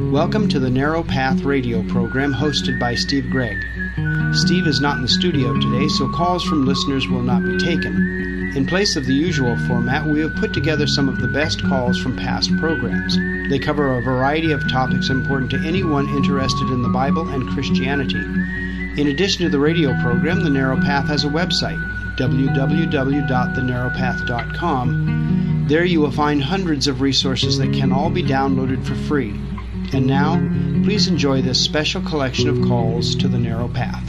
Welcome to the Narrow Path radio program hosted by Steve Gregg. Steve is not in the studio today, so calls from listeners will not be taken. In place of the usual format, we have put together some of the best calls from past programs. They cover a variety of topics important to anyone interested in the Bible and Christianity. In addition to the radio program, The Narrow Path has a website, www.thenarrowpath.com. There you will find hundreds of resources that can all be downloaded for free. And now, please enjoy this special collection of calls to The Narrow Path.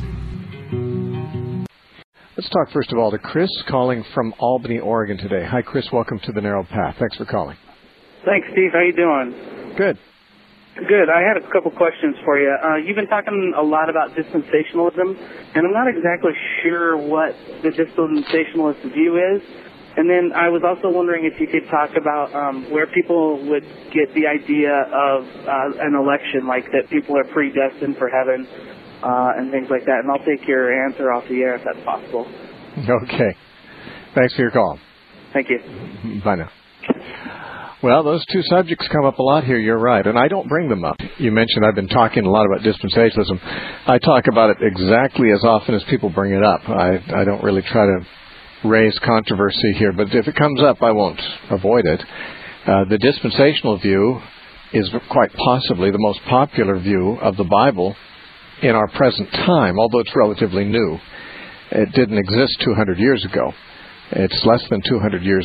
Let's talk first of all to Chris, calling from Albany, Oregon today. Hi, Chris. Welcome to The Narrow Path. Thanks for calling. Thanks, Steve. How you doing? Good. Good. I had a couple questions for you. You've been talking a lot about dispensationalism, and I'm not exactly sure what the dispensationalist view is. And then I was also wondering if you could talk about where people would get the idea of an election, like that people are predestined for heaven and things like that. And I'll take your answer off the air if that's possible. Okay. Thanks for your call. Thank you. Bye now. Well, those two subjects come up a lot here, you're right, and I don't bring them up. You mentioned I've been talking a lot about dispensationalism. I talk about it exactly as often as people bring it up. I don't really try to raise controversy here, but if it comes up, I won't avoid it. The dispensational view is quite possibly the most popular view of the Bible in our present time, although it's relatively new. It didn't exist 200 years ago. It's less than 200 years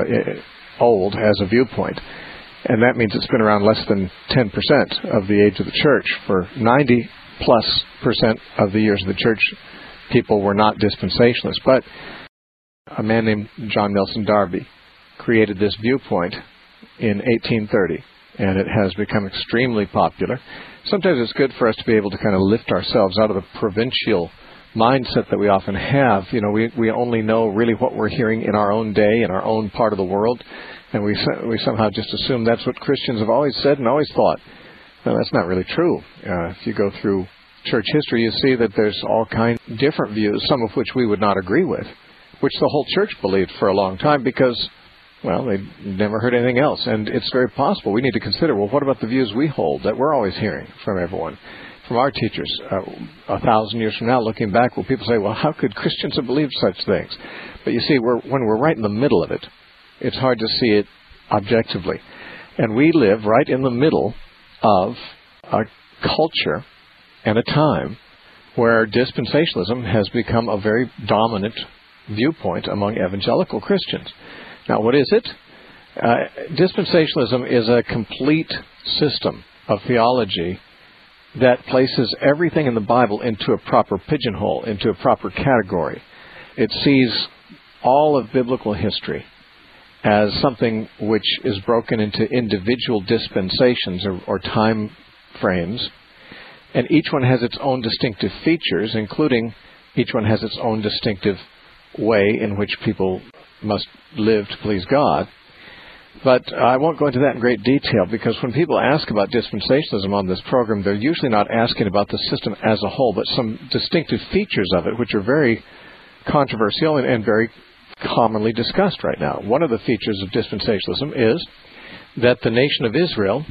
old as a viewpoint, and that means it's been around less than 10% of the age of the church. For 90+% of the years of the church, people were not dispensationalists, but a man named John Nelson Darby created this viewpoint in 1830, and it has become extremely popular. Sometimes it's good for us to be able to kind of lift ourselves out of the provincial mindset that we often have. You know, we only know really what we're hearing in our own day, in our own part of the world, and we somehow just assume that's what Christians have always said and always thought. No, that's not really true. If you go through church history, you see that there's all kinds of different views, some of which we would not agree with, which the whole church believed for a long time because, well, they never heard anything else. And it's very possible we need to consider, well, what about the views we hold that we're always hearing from everyone, from our teachers? 1,000 years from now, looking back, will people say, well, how could Christians have believed such things? But you see, when we're right in the middle of it, it's hard to see it objectively. And we live right in the middle of a culture and a time where dispensationalism has become a very dominant viewpoint among evangelical Christians. Now, what is it? Dispensationalism is a complete system of theology that places everything in the Bible into a proper pigeonhole, into a proper category. It sees all of biblical history as something which is broken into individual dispensations or time frames, and each one has its own distinctive features, including each one has its own distinctive way in which people must live to please God. But I won't go into that in great detail, because when people ask about dispensationalism on this program, they're usually not asking about the system as a whole, but some distinctive features of it, which are very controversial and very commonly discussed right now. One of the features of dispensationalism is that the nation of Israel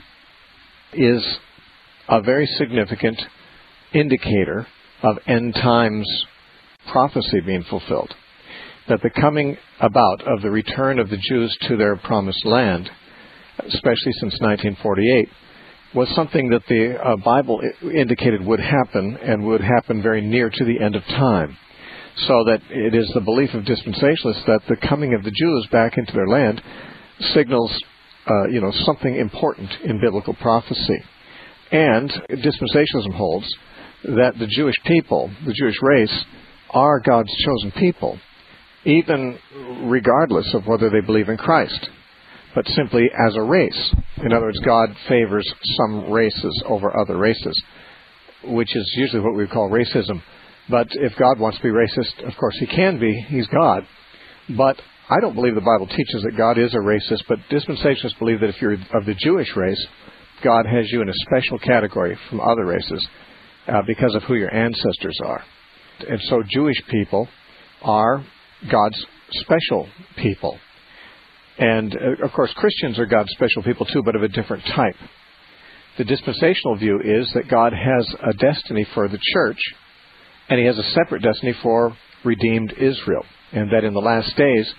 is a very significant indicator of end times prophecy being fulfilled. That the coming about of the return of the Jews to their promised land, especially since 1948, was something that the Bible indicated would happen, and would happen very near to the end of time. So that it is the belief of dispensationalists that the coming of the Jews back into their land signals something important in biblical prophecy. And dispensationalism holds that the Jewish people, the Jewish race, are God's chosen people, even regardless of whether they believe in Christ, but simply as a race. In other words, God favors some races over other races, which is usually what we would call racism. But if God wants to be racist, of course He can be. He's God. But I don't believe the Bible teaches that God is a racist, but dispensationalists believe that if you're of the Jewish race, God has you in a special category from other races because of who your ancestors are. And so Jewish people are God's special people. And, of course, Christians are God's special people, too, but of a different type. The dispensational view is that God has a destiny for the church, and he has a separate destiny for redeemed Israel, and that in the last days,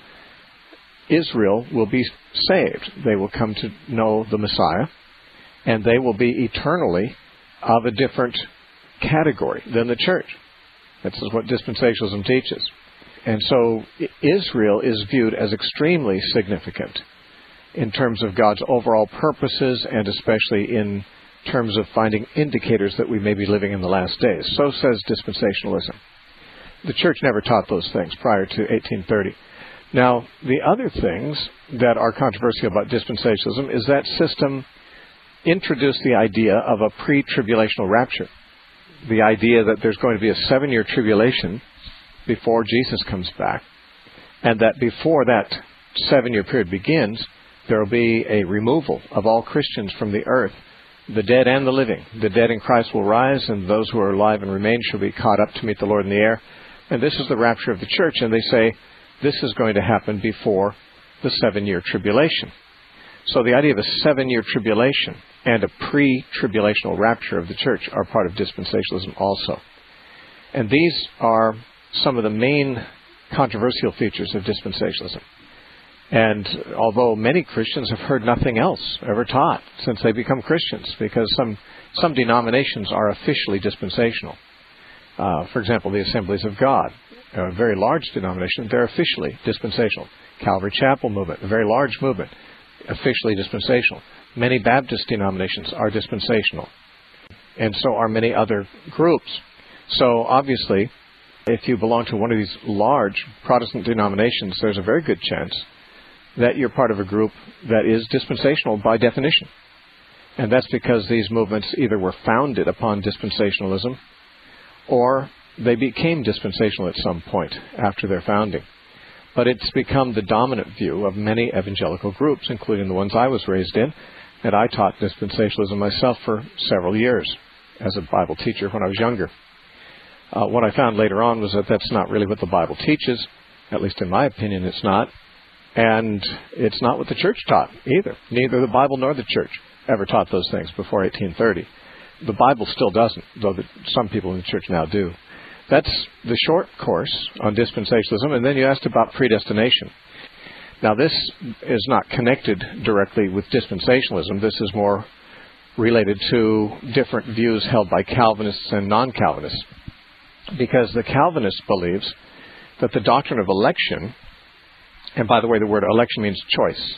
Israel will be saved. They will come to know the Messiah, and they will be eternally of a different category than the church. This is what dispensationalism teaches. And so Israel is viewed as extremely significant in terms of God's overall purposes, and especially in terms of finding indicators that we may be living in the last days. So says dispensationalism. The church never taught those things prior to 1830. Now, the other things that are controversial about dispensationalism is that system introduced the idea of a pre-tribulational rapture. The idea that there's going to be a 7-year tribulation before Jesus comes back, and that before that 7-year period begins, there will be a removal of all Christians from the earth, the dead and the living. The dead in Christ will rise, and those who are alive and remain shall be caught up to meet the Lord in the air. And this is the rapture of the church, and they say this is going to happen before the 7-year tribulation. So the idea of a 7-year tribulation and a pre-tribulational rapture of the church are part of dispensationalism also. And these are some of the main controversial features of dispensationalism. And although many Christians have heard nothing else ever taught since they become Christians, because some denominations are officially dispensational. For example, the Assemblies of God, a very large denomination, they're officially dispensational. Calvary Chapel movement, a very large movement, officially dispensational. Many Baptist denominations are dispensational, and so are many other groups. So obviously, if you belong to one of these large Protestant denominations, there's a very good chance that you're part of a group that is dispensational by definition. And that's because these movements either were founded upon dispensationalism or they became dispensational at some point after their founding. But it's become the dominant view of many evangelical groups, including the ones I was raised in, and I taught dispensationalism myself for several years as a Bible teacher when I was younger. What I found later on was that that's not really what the Bible teaches. At least in my opinion, it's not. And it's not what the church taught either. Neither the Bible nor the church ever taught those things before 1830. The Bible still doesn't, though some people in the church now do. That's the short course on dispensationalism. And then you asked about predestination. Now, this is not connected directly with dispensationalism. This is more related to different views held by Calvinists and non-Calvinists. Because the Calvinist believes that the doctrine of election, and by the way, the word election means choice.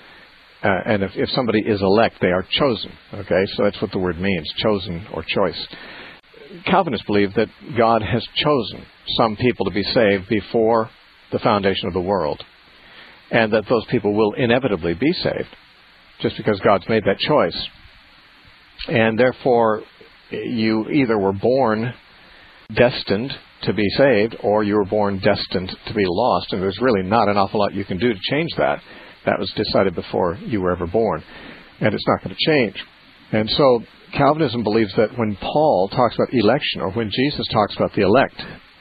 And if somebody is elect, they are chosen. Okay, so that's what the word means, chosen or choice. Calvinists believe that God has chosen some people to be saved before the foundation of the world, and that those people will inevitably be saved just because God's made that choice. And therefore, you either were born destined to be saved, or you were born destined to be lost, and there's really not an awful lot you can do to change that. That was decided before you were ever born, and it's not going to change. And so Calvinism believes that when Paul talks about election, or when Jesus talks about the elect,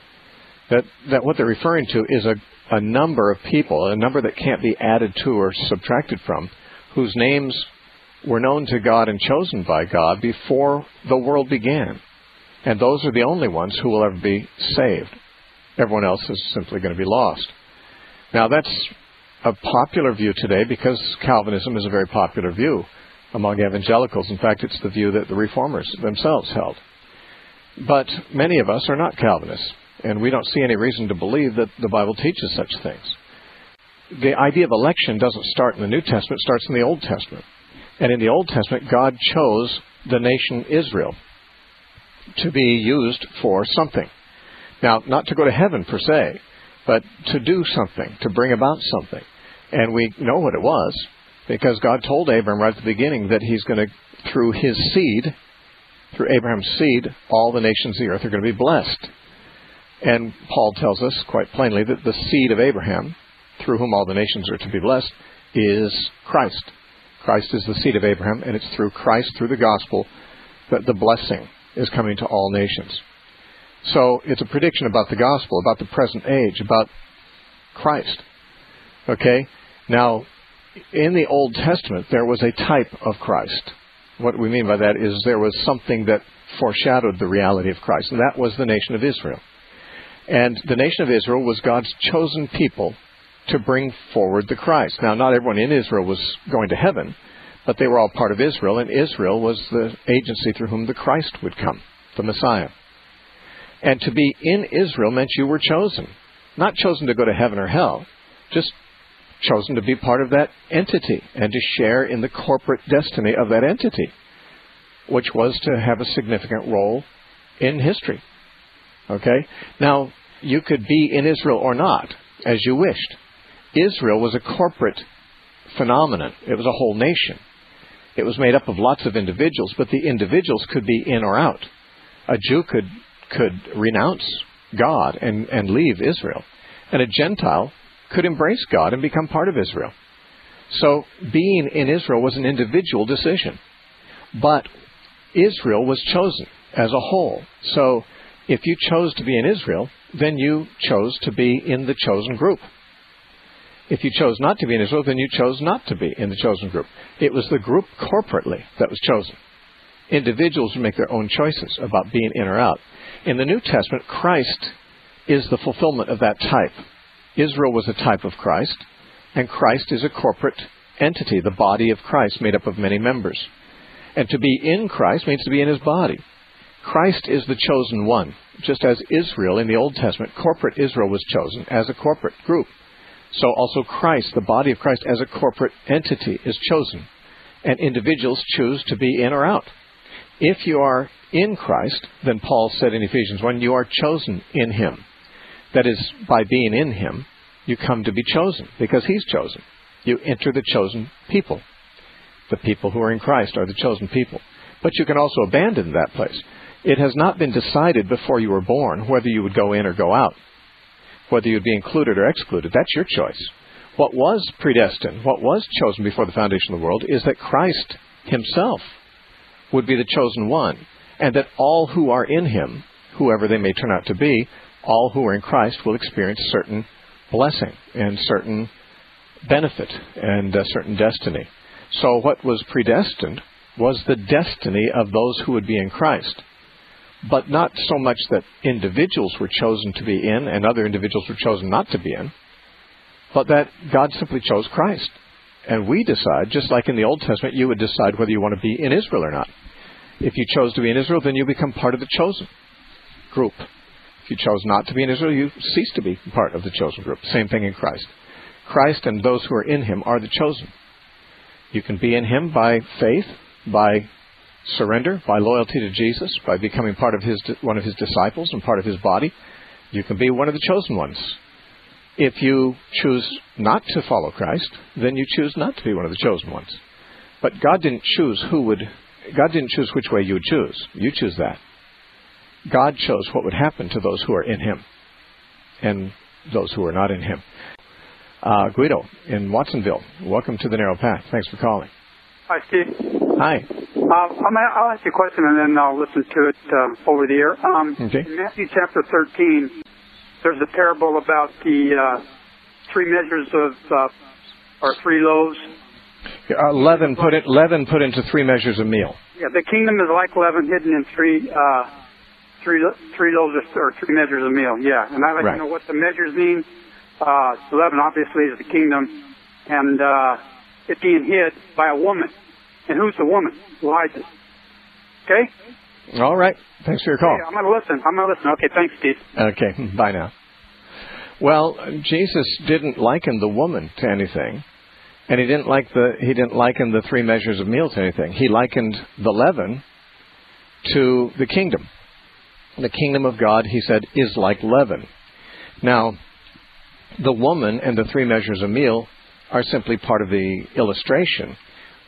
that what they're referring to is a number of people, a number that can't be added to or subtracted from, whose names were known to God and chosen by God before the world began. And those are the only ones who will ever be saved. Everyone else is simply going to be lost. Now, that's a popular view today because Calvinism is a very popular view among evangelicals. In fact, it's the view that the Reformers themselves held. But many of us are not Calvinists, and we don't see any reason to believe that the Bible teaches such things. The idea of election doesn't start in the New Testament, it starts in the Old Testament. And in the Old Testament, God chose the nation Israel to be used for something. Now, not to go to heaven per se, but to do something, to bring about something. And we know what it was, because God told Abraham right at the beginning that he's going to, through his seed, through Abraham's seed, all the nations of the earth are going to be blessed. And Paul tells us quite plainly that the seed of Abraham, through whom all the nations are to be blessed, is Christ. Christ is the seed of Abraham, and it's through Christ, through the gospel, that the blessing is coming to all nations. So it's a prediction about the gospel, about the present age, about Christ. Okay? Now, in the Old Testament, there was a type of Christ. What we mean by that is there was something that foreshadowed the reality of Christ, and that was the nation of Israel. And the nation of Israel was God's chosen people to bring forward the Christ. Now, not everyone in Israel was going to heaven, but they were all part of Israel, and Israel was the agency through whom the Christ would come, the Messiah. And to be in Israel meant you were chosen. Not chosen to go to heaven or hell, just chosen to be part of that entity and to share in the corporate destiny of that entity, which was to have a significant role in history. Okay? Now, you could be in Israel or not, as you wished. Israel was a corporate phenomenon. It was a whole nation. It was made up of lots of individuals, but the individuals could be in or out. A Jew could renounce God and leave Israel. And a Gentile could embrace God and become part of Israel. So being in Israel was an individual decision. But Israel was chosen as a whole. So if you chose to be in Israel, then you chose to be in the chosen group. If you chose not to be in Israel, then you chose not to be in the chosen group. It was the group corporately that was chosen. Individuals would make their own choices about being in or out. In the New Testament, Christ is the fulfillment of that type. Israel was a type of Christ, and Christ is a corporate entity, the body of Christ, made up of many members. And to be in Christ means to be in his body. Christ is the chosen one, just as Israel in the Old Testament, corporate Israel was chosen as a corporate group. So also Christ, the body of Christ as a corporate entity, is chosen. And individuals choose to be in or out. If you are in Christ, then Paul said in Ephesians 1, you are chosen in him. That is, by being in him, you come to be chosen, because he's chosen. You enter the chosen people. The people who are in Christ are the chosen people. But you can also abandon that place. It has not been decided before you were born whether you would go in or go out, whether you'd be included or excluded. That's your choice. What was predestined, what was chosen before the foundation of the world, is that Christ himself would be the chosen one, and that all who are in him, whoever they may turn out to be, all who are in Christ will experience certain blessing and certain benefit and certain destiny. So what was predestined was the destiny of those who would be in Christ. But not so much that individuals were chosen to be in and other individuals were chosen not to be in, but that God simply chose Christ. And we decide, just like in the Old Testament, you would decide whether you want to be in Israel or not. If you chose to be in Israel, then you become part of the chosen group. If you chose not to be in Israel, you cease to be part of the chosen group. Same thing in Christ. Christ and those who are in him are the chosen. You can be in him by faith, by surrender, by loyalty to Jesus, by becoming part of one of his disciples and part of his body. You can be one of the chosen ones. If you choose not to follow Christ, then you choose not to be one of the chosen ones. But God didn't choose which way you would choose. You choose that. God chose what would happen to those who are in him and those who are not in him. Guido in Watsonville, welcome to the Narrow Path. Thanks for calling. Hi, Steve. Hi. I'll ask you a question and then I'll listen to it over the air. Okay. In Matthew chapter 13, there's a parable about the 3 measures of, or 3 loaves. Leaven put into 3 measures of meal. Yeah, the kingdom is like leaven hidden in three loaves or 3 measures of meal. Yeah, and I'd like to know what the measures mean. Leaven obviously is the kingdom, and it being hid by a woman. And who's the woman? Elijah. Okay? All right. Thanks for your call. Okay, I'm going to listen. Okay, thanks, Steve. Okay, bye now. Well, Jesus didn't liken the woman to anything, and he didn't liken the 3 measures of meal to anything. He likened the leaven to the kingdom. The kingdom of God, he said, is like leaven. Now, the woman and the 3 measures of meal are simply part of the illustration.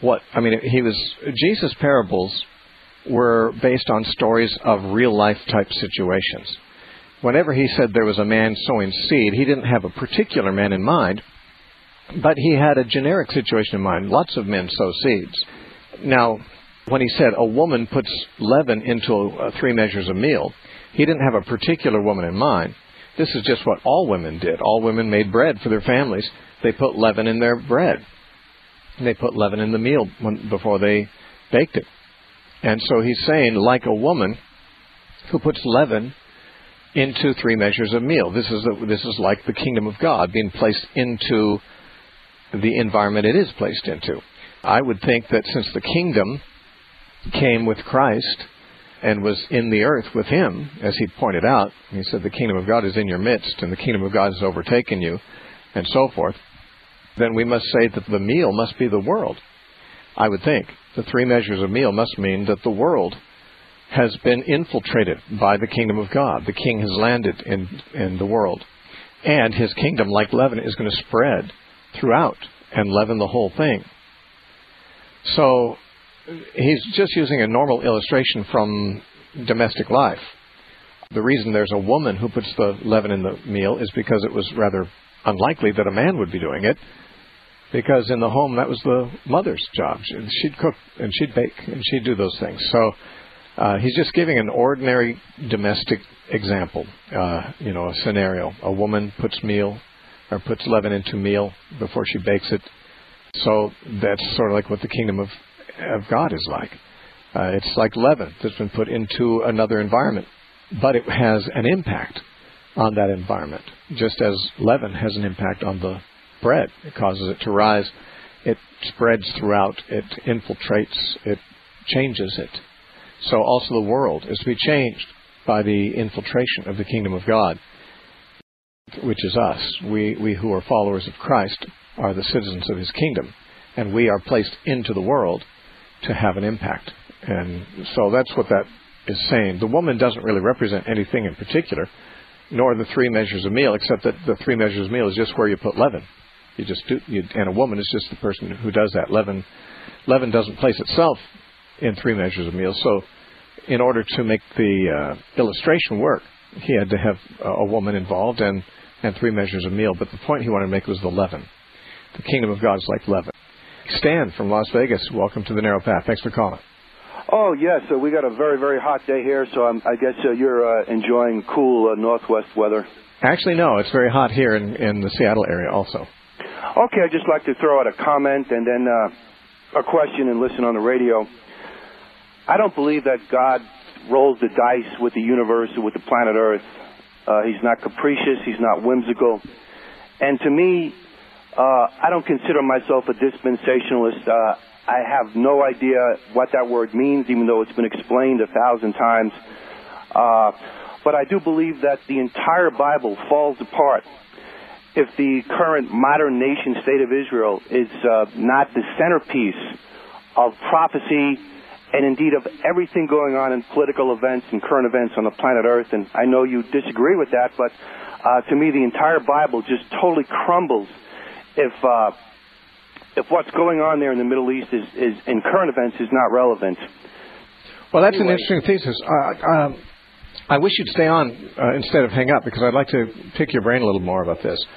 Jesus' parables were based on stories of real-life type situations. Whenever he said there was a man sowing seed, he didn't have a particular man in mind, but he had a generic situation in mind. Lots of men sow seeds. Now, when he said a woman puts leaven into 3 measures of meal, he didn't have a particular woman in mind. This is just what all women did. All women made bread for their families. They put leaven in their bread. They put leaven in the meal before they baked it. And so he's saying, like a woman who puts leaven into 3 measures of meal. This is like the kingdom of God being placed into the environment it is placed into. I would think that since the kingdom came with Christ and was in the earth with him, as he pointed out, he said the kingdom of God is in your midst and the kingdom of God has overtaken you, and so forth, then we must say that the meal must be the world. I would think the 3 measures of meal must mean that the world has been infiltrated by the kingdom of God. The king has landed in the world. And his kingdom, like leaven, is going to spread throughout and leaven the whole thing. So he's just using a normal illustration from domestic life. The reason there's a woman who puts the leaven in the meal is because it was rather unlikely that a man would be doing it, because in the home that was the mother's job. She'd cook and she'd bake and she'd do those things. So he's just giving an ordinary domestic example, a scenario. A woman puts leaven into meal before she bakes it. So that's sort of like what the kingdom of God is like. It's like leaven that's been put into another environment, but it has an impact on that environment, just as leaven has an impact on the bread. It causes it to rise. It spreads throughout. It infiltrates. It changes it. So also the world is to be changed by the infiltration of the kingdom of God, which is us. We who are followers of Christ are the citizens of his kingdom, and we are placed into the world to have an impact. And so that's what that is saying. The woman doesn't really represent anything in particular, nor the 3 measures of meal, except that the 3 measures of meal is just where you put leaven. And a woman is just the person who does that. Leaven doesn't place itself in 3 measures of meal. So in order to make the illustration work, he had to have a woman involved and 3 measures of meal. But the point he wanted to make was the leaven. The kingdom of God is like leaven. Stan from Las Vegas, welcome to the Narrow Path. Thanks for calling. Oh, yes. So we got a very, very hot day here, so I guess you're enjoying cool northwest weather. Actually, no. It's very hot here in the Seattle area also. Okay, I'd just like to throw out a comment and then a question and listen on the radio. I don't believe that God rolls the dice with the universe or with the planet Earth. He's not capricious. He's not whimsical. And to me, I don't consider myself a dispensationalist. I have no idea what that word means, even though it's been explained 1,000 times. But I do believe that the entire Bible falls apart if the current modern nation state of Israel is not the centerpiece of prophecy and indeed of everything going on in political events and current events on the planet Earth. And I know you disagree with that, but to me the entire Bible just totally crumbles if what's going on there in the Middle East is in current events is not relevant. Well, that's an interesting thesis. I wish you'd stay on instead of hang up, because I'd like to pick your brain a little more about this.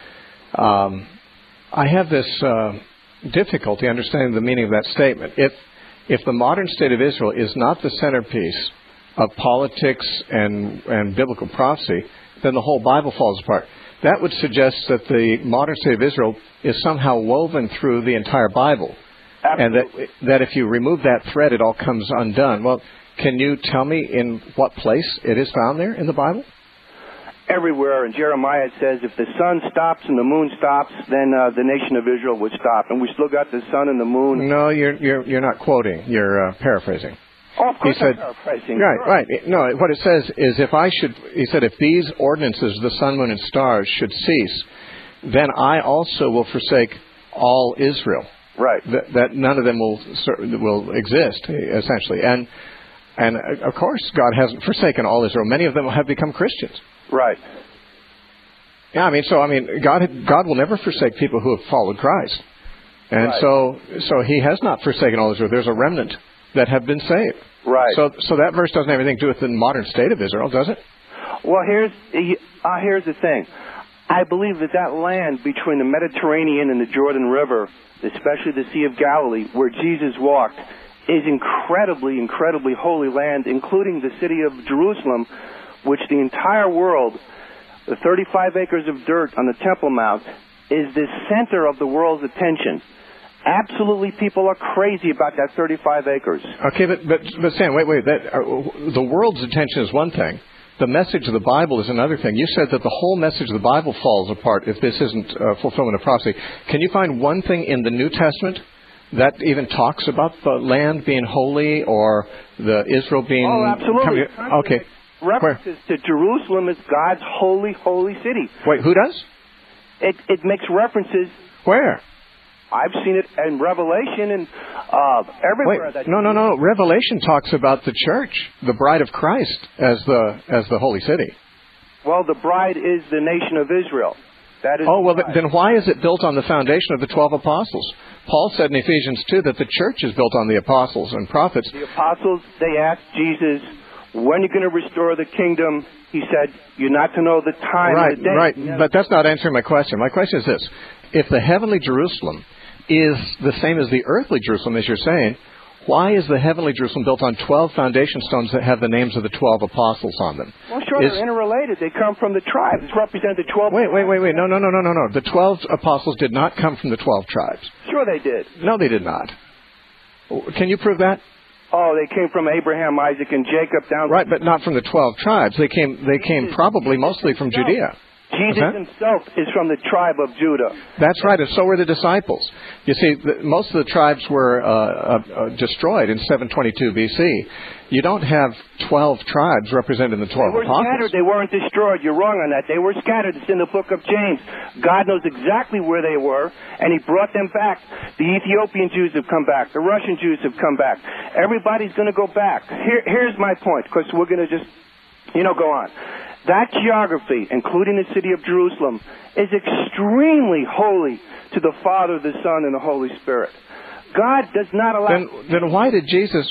I have this difficulty understanding the meaning of that statement. If the modern state of Israel is not the centerpiece of politics and biblical prophecy, then the whole Bible falls apart. That would suggest that the modern state of Israel is somehow woven through the entire Bible. Absolutely. And that if you remove that thread, it all comes undone. Well, can you tell me in what place it is found there in the Bible? Everywhere. In Jeremiah it says, if the sun stops and the moon stops, then the nation of Israel would stop. And we still got the sun and the moon. No, you're not quoting. You're paraphrasing. Oh, of course I'm paraphrasing. Right. No, what it says is he said, if these ordinances, the sun, moon, and stars, should cease, then I also will forsake all Israel. Right. That none of them will exist, essentially. And of course, God hasn't forsaken all Israel. Many of them have become Christians. Right. Yeah, God will never forsake people who have followed Christ. And right. so he has not forsaken all Israel. There's a remnant that have been saved. Right. So that verse doesn't have anything to do with the modern state of Israel, does it? Well, here's the thing. I believe that land between the Mediterranean and the Jordan River, especially the Sea of Galilee, where Jesus walked, is incredibly, incredibly holy land, including the city of Jerusalem, which the entire world, the 35 acres of dirt on the Temple Mount, is the center of the world's attention. Absolutely, people are crazy about that 35 acres. Okay, but Sam, wait. The world's attention is one thing. The message of the Bible is another thing. You said that the whole message of the Bible falls apart if this isn't fulfillment of prophecy. Can you find one thing in the New Testament that even talks about the land being holy or the Israel being... Oh, absolutely. Okay. References to Jerusalem as God's holy, holy city. Wait, who does? It makes references... Where? I've seen it in Revelation and everywhere. Wait, no. Revelation talks about the church, the bride of Christ, as the holy city. Well, the bride is the nation of Israel. That is. Oh, well, then why is it built on the foundation of the 12 apostles? Paul said in Ephesians 2 that the church is built on the apostles and prophets. The apostles, they asked Jesus, when are you going to restore the kingdom? He said, you're not to know the time right, of the day. Right, but that's not answering my question. My question is this. If the heavenly Jerusalem is the same as the earthly Jerusalem, as you're saying, why is the heavenly Jerusalem built on 12 foundation stones that have the names of the 12 apostles on them? Well, sure, they're interrelated. They come from the tribes. It's represent the 12... Wait. No. The 12 apostles did not come from the 12 tribes. Sure they did. No, they did not. Can you prove that? Oh, they came from Abraham, Isaac, and Jacob down... Right, but not from the 12 tribes. They came probably mostly from Judea. Jesus himself is from the tribe of Judah. That's right, and so were the disciples. You see, most of the tribes were destroyed in 722 BC. You don't have 12 tribes represented in the 12 apostles. They were scattered. They weren't destroyed. You're wrong on that. They were scattered. It's in the book of James. God knows exactly where they were, and he brought them back. The Ethiopian Jews have come back. The Russian Jews have come back. Everybody's going to go back. Here's my point, because we're going to just, go on. That geography, including the city of Jerusalem, is extremely holy to the Father, the Son, and the Holy Spirit. God does not allow... Then why did Jesus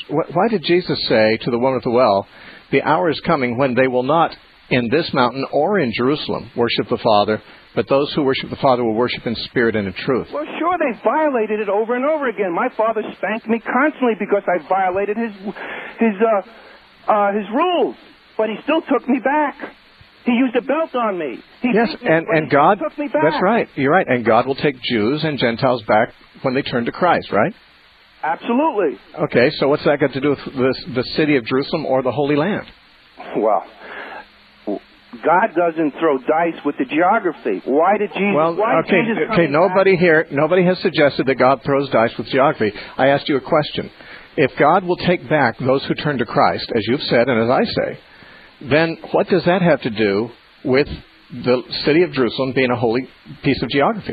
say to the woman at the well, the hour is coming when they will not in this mountain or in Jerusalem worship the Father, but those who worship the Father will worship in spirit and in truth? Well, sure, they violated it over and over again. My father spanked me constantly because I violated his rules, but he still took me back. He used a belt on me. And God took me back. That's right. You're right. And God will take Jews and Gentiles back when they turn to Christ, right? Absolutely. Okay, so what's that got to do with the city of Jerusalem or the Holy Land? Well, God doesn't throw dice with the geography. Why did Jesus? Well, nobody has suggested that God throws dice with geography. I asked you a question. If God will take back those who turn to Christ, as you've said and as I say, then what does that have to do with the city of Jerusalem being a holy piece of geography?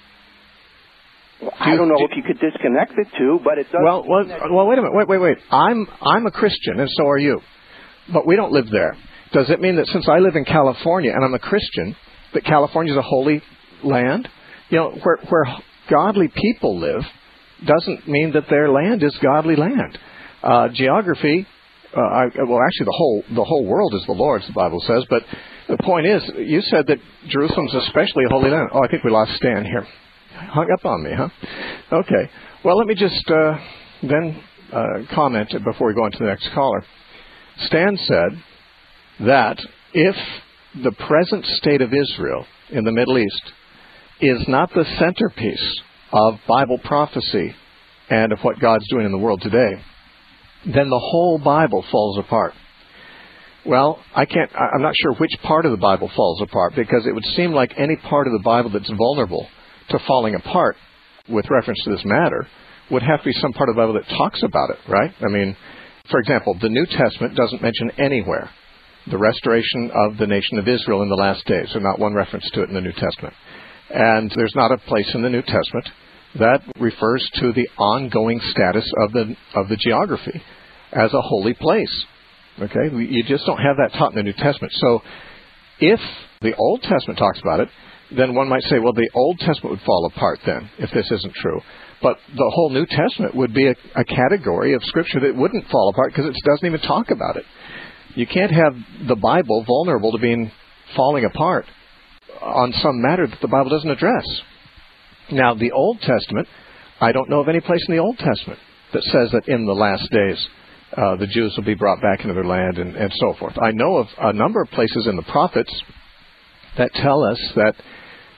I don't know if you could disconnect the two, but it does. Well, wait a minute. Wait. I'm a Christian, and so are you. But we don't live there. Does it mean that since I live in California and I'm a Christian, that California is a holy land? Where godly people live doesn't mean that their land is godly land. Geography... actually, the whole world is the Lord's, the Bible says. But the point is, you said that Jerusalem's especially a holy land. Oh, I think we lost Stan here. Hung up on me, huh? Okay. Well, let me just then comment before we go on to the next caller. Stan said that if the present state of Israel in the Middle East is not the centerpiece of Bible prophecy and of what God's doing in the world today, then the whole Bible falls apart. Well, I'm not sure which part of the Bible falls apart, because it would seem like any part of the Bible that's vulnerable to falling apart with reference to this matter would have to be some part of the Bible that talks about it, right? I mean, for example, the New Testament doesn't mention anywhere the restoration of the nation of Israel in the last days. There's not one reference to it in the New Testament. And there's not a place in the New Testament that refers to the ongoing status of the geography as a holy place. Okay? You just don't have that taught in the New Testament. So if the Old Testament talks about it, then one might say, well, the Old Testament would fall apart then, if this isn't true. But the whole New Testament would be a category of Scripture that wouldn't fall apart because it doesn't even talk about it. You can't have the Bible vulnerable to being falling apart on some matter that the Bible doesn't address. Now, the Old Testament, I don't know of any place in the Old Testament that says that in the last days the Jews will be brought back into their land and so forth. I know of a number of places in the prophets that tell us that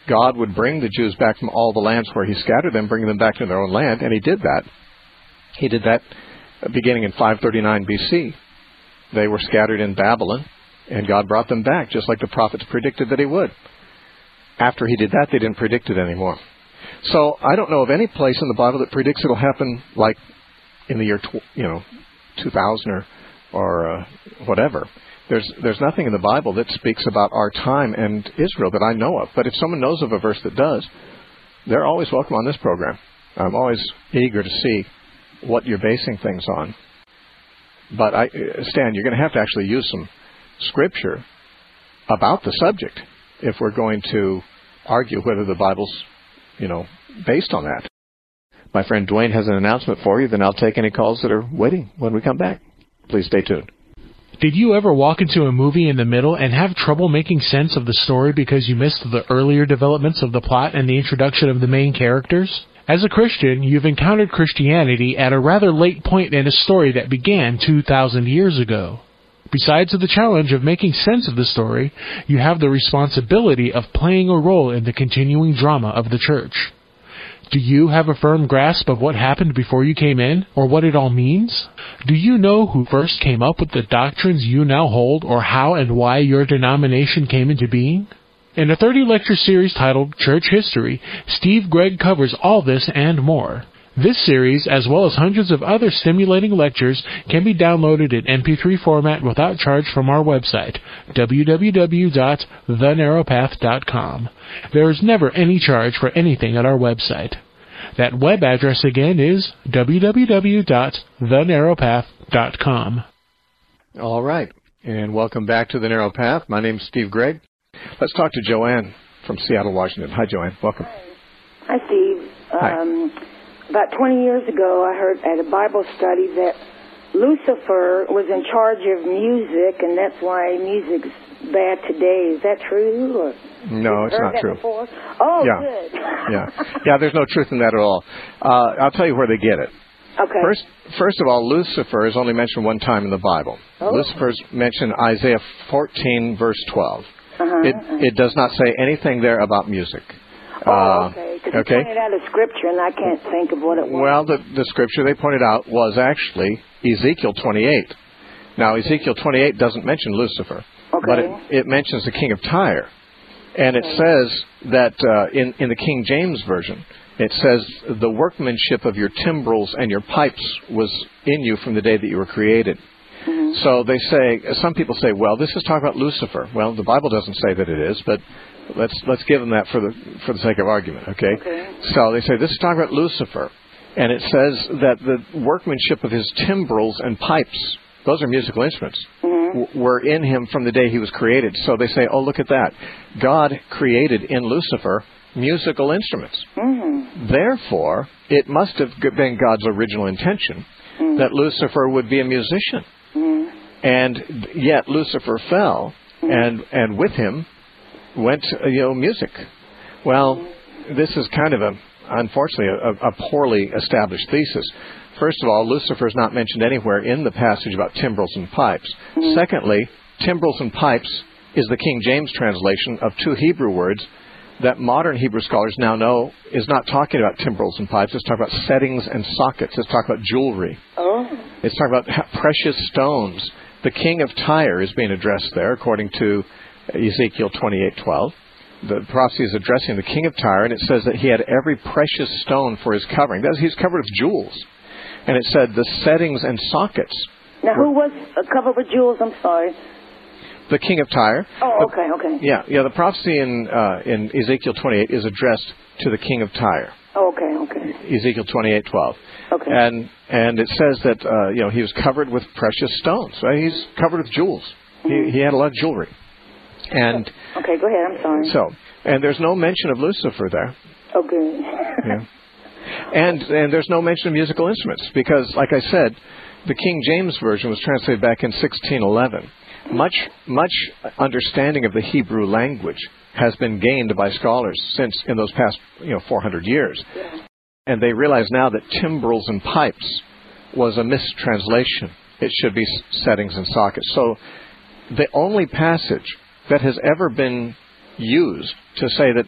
God would bring the Jews back from all the lands where he scattered them, bring them back to their own land, and he did that. He did that beginning in 539 BC. They were scattered in Babylon, and God brought them back, just like the prophets predicted that he would. After he did that, they didn't predict it anymore. So I don't know of any place in the Bible that predicts it'll happen like in the year 2000 or whatever. There's nothing in the Bible that speaks about our time and Israel that I know of. But if someone knows of a verse that does, they're always welcome on this program. I'm always eager to see what you're basing things on. But Stan, you're going to have to actually use some scripture about the subject if we're going to argue whether the Bible's, based on that. My friend Dwayne has an announcement for you, then I'll take any calls that are waiting when we come back. Please stay tuned. Did you ever walk into a movie in the middle and have trouble making sense of the story because you missed the earlier developments of the plot and the introduction of the main characters? As a Christian, you've encountered Christianity at a rather late point in a story that began 2,000 years ago. Besides the challenge of making sense of the story, you have the responsibility of playing a role in the continuing drama of the church. Do you have a firm grasp of what happened before you came in, or what it all means? Do you know who first came up with the doctrines you now hold, or how and why your denomination came into being? In a 30-lecture series titled Church History, Steve Gregg covers all this and more. This series, as well as hundreds of other stimulating lectures, can be downloaded in MP3 format without charge from our website, www.thenarrowpath.com. There is never any charge for anything at our website. That web address again is www.thenarrowpath.com. All right, and welcome back to The Narrow Path. My name's Steve Gregg. Let's talk to Joanne from Seattle, Washington. Hi, Joanne. Welcome. Hi, Steve. Hi. About 20 years ago, I heard at a Bible study that Lucifer was in charge of music, and that's why music's bad today. Is that true? Or no, it's not true. Before? Oh, yeah. Good. Yeah, there's no truth in that at all. I'll tell you where they get it. Okay. First of all, Lucifer is only mentioned one time in the Bible. Oh. Lucifer's mentioned Isaiah 14, verse 12. It does not say anything there about music. Okay. Because you pointed out a scripture, and I can't think of what it was. Well, the scripture they pointed out was actually Ezekiel 28. Now, Ezekiel 28 doesn't mention Lucifer, but it mentions the king of Tyre. And it says that in the King James Version, it says, the workmanship of your timbrels and your pipes was in you from the day that you were created. So they say, some people say, well, this is talking about Lucifer. Well, the Bible doesn't say that it is, but let's give them that for the sake of argument, okay? So they say, this is talking about Lucifer. And it says that the workmanship of his timbrels and pipes, those are musical instruments, were in him from the day he was created. So they say, oh, look at that. God created in Lucifer musical instruments. Therefore, it must have been God's original intention that Lucifer would be a musician. And yet Lucifer fell, and with him went music. Well, this is kind of unfortunately a poorly established thesis. First of all, Lucifer is not mentioned anywhere in the passage about timbrels and pipes. Secondly, timbrels and pipes is the King James translation of two Hebrew words that modern Hebrew scholars now know is not talking about timbrels and pipes. It's talking about settings and sockets. It's talking about jewelry. It's talking about precious stones. The king of Tyre is being addressed there, according to Ezekiel 28:12. The prophecy is addressing the king of Tyre, and it says that he had every precious stone for his covering. That is, he's covered with jewels. And it said the settings and sockets. Now, who was covered with jewels? I'm sorry. The king of Tyre. Oh, okay. Yeah. The prophecy in Ezekiel 28 is addressed to the king of Tyre. Oh, okay. Ezekiel 28:12. Okay. And it says that he was covered with precious stones. Right? He's covered with jewels. He had a lot of jewelry. And okay, go ahead. I'm sorry. So, and there's no mention of Lucifer there. Okay. Yeah. And there's no mention of musical instruments because, like I said, the King James Version was translated back in 1611. Much understanding of the Hebrew language has been gained by scholars since in those past 400 years. And they realize now that timbrels and pipes was a mistranslation. It should be settings and sockets. So the only passage that has ever been used to say that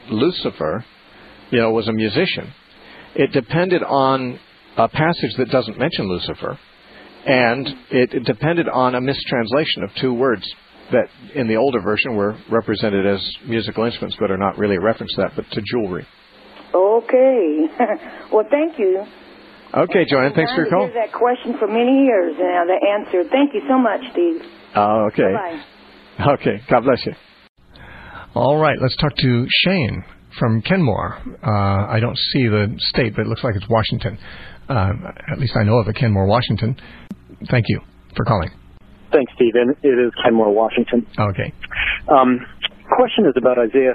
Lucifer, was a musician. It depended on a passage that doesn't mention Lucifer, and it depended on a mistranslation of two words that in the older version were represented as musical instruments, but are not really a reference to that, but to jewelry. Okay. Well, thank you. Okay, Joanne, thanks for your call. I've heard that question for many years now, the answer. Thank you so much, Steve. Okay. Bye-bye. Okay, God bless you. All right, let's talk to Shane from Kenmore. I don't see the state, but it looks like it's Washington. At least I know of a Kenmore, Washington. Thank you for calling. Thanks, Stephen. It is Kenmore, Washington. Okay. Question is about Isaiah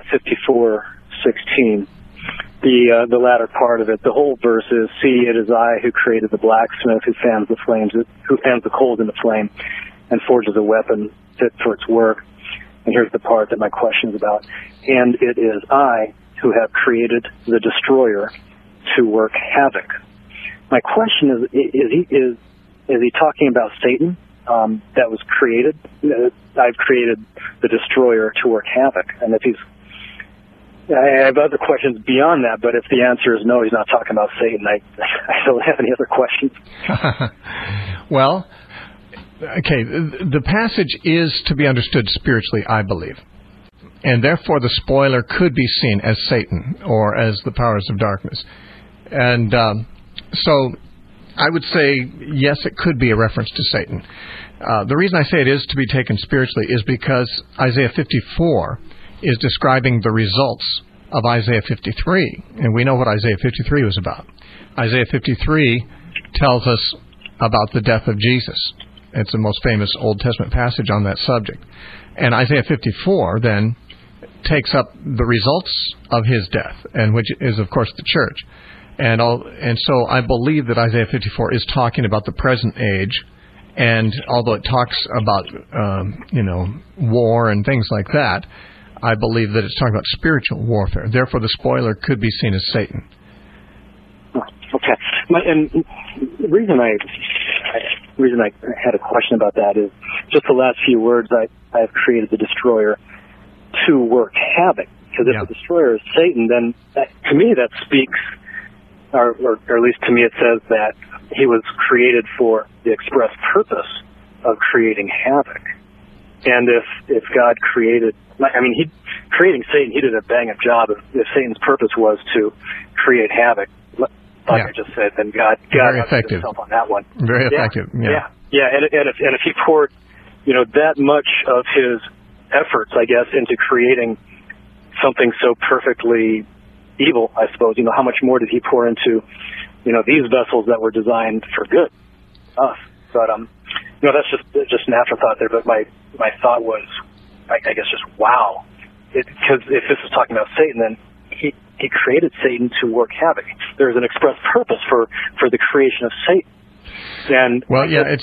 54:16. The latter part of it. The whole verse is, "See, it is I who created the blacksmith who fans the coals into flame, and forges a weapon fit for its work." And here's the part that my question is about. "And it is I who have created the destroyer to work havoc." My question is he talking about Satan that was created? I've created the destroyer to work havoc. And if I have other questions beyond that, but if the answer is no, he's not talking about Satan, I don't have any other questions. Well, okay, the passage is to be understood spiritually, I believe. And therefore the spoiler could be seen as Satan or as the powers of darkness. And so I would say, yes, it could be a reference to Satan. The reason I say it is to be taken spiritually is because Isaiah 54 is describing the results of Isaiah 53. And we know what Isaiah 53 was about. Isaiah 53 tells us about the death of Jesus. It's the most famous Old Testament passage on that subject. And Isaiah 54 then takes up the results of his death, and which is, of course, the church. And so I believe that Isaiah 54 is talking about the present age, and although it talks about, war and things like that, I believe that it's talking about spiritual warfare. Therefore, the spoiler could be seen as Satan. Okay. And the reason I had a question about that is just the last few words, I've created the destroyer to work havoc. Because if the destroyer is Satan, then to me that speaks, or at least to me it says that he was created for the express purpose of creating havoc. And if God created, creating Satan, he did a bang-up job. If Satan's purpose was to create havoc, like I just said, then God very effective himself on that one. Very effective. Yeah. And if he poured, that much of his efforts, I guess, into creating something so perfectly evil, I suppose, how much more did he pour into, these vessels that were designed for good, us? But that's just an afterthought there. But my thought was, I guess, just wow, because if this is talking about Satan, then he created Satan to work havoc. There's an express purpose for the creation of Satan. And it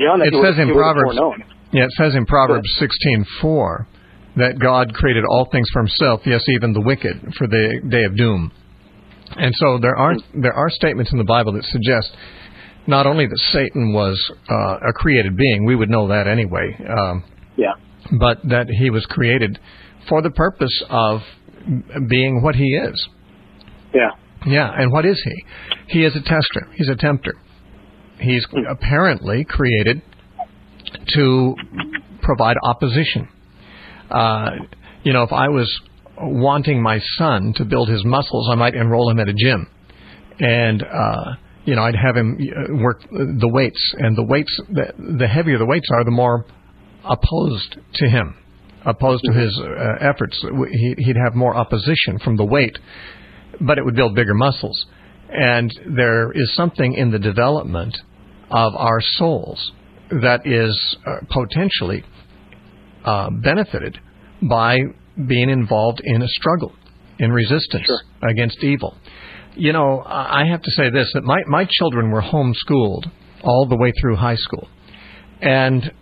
says in Proverbs 16:4 that God created all things for himself, yes, even the wicked, for the day of doom. And so there are statements in the Bible that suggest not only that Satan was a created being, we would know that anyway, but that he was created for the purpose of being what he is. Yeah, and what is he? He is a tester. He's a tempter. He's apparently created to provide opposition. If I was wanting my son to build his muscles, I might enroll him at a gym. And, I'd have him work the weights. And the weights, the heavier the weights are, the more opposed to him, opposed to his efforts. He'd have more opposition from the weight, but it would build bigger muscles. And there is something in the development of our souls that is potentially benefited by being involved in a struggle, in resistance against evil. I have to say this, that my children were homeschooled all the way through high school. And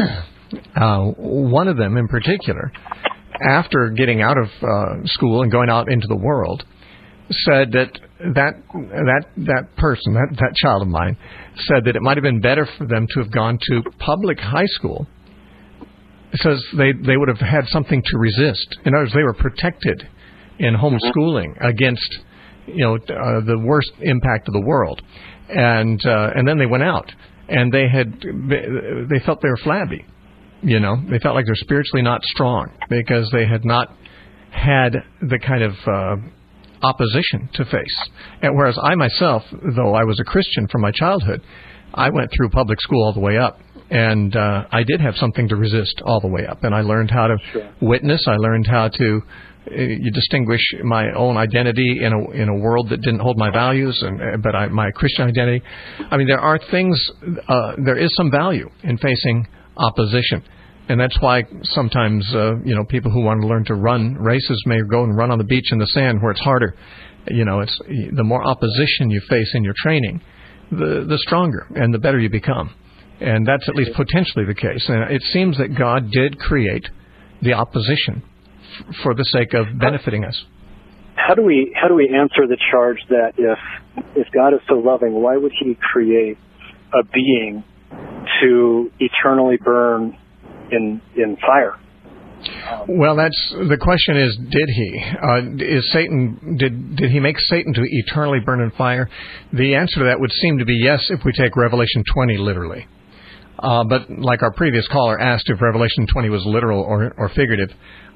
one of them in particular, after getting out of school and going out into the world, said that person, that child of mine, said that it might have been better for them to have gone to public high school, because they would have had something to resist. In other words, they were protected in homeschooling against, the worst impact of the world, and then they went out and they felt they were flabby. They felt like they're spiritually not strong because they had not had the kind of opposition to face. And whereas I myself, though I was a Christian from my childhood, I went through public school all the way up, and I did have something to resist all the way up. And I learned how to witness. I learned how to distinguish my own identity in a world that didn't hold my values, but my Christian identity. I mean, there are things. There is some value in facing opposition. And that's why sometimes, people who want to learn to run races may go and run on the beach in the sand where it's harder. It's the more opposition you face in your training, the stronger and the better you become. And that's at least potentially the case. And it seems that God did create the opposition for the sake of benefiting us. How do we answer the charge that if God is so loving, why would He create a being to eternally burn in fire? Well, that's the question. Did he? Did he make Satan to eternally burn in fire? The answer to that would seem to be yes, if we take Revelation 20 literally. But like our previous caller asked if Revelation 20 was literal or figurative,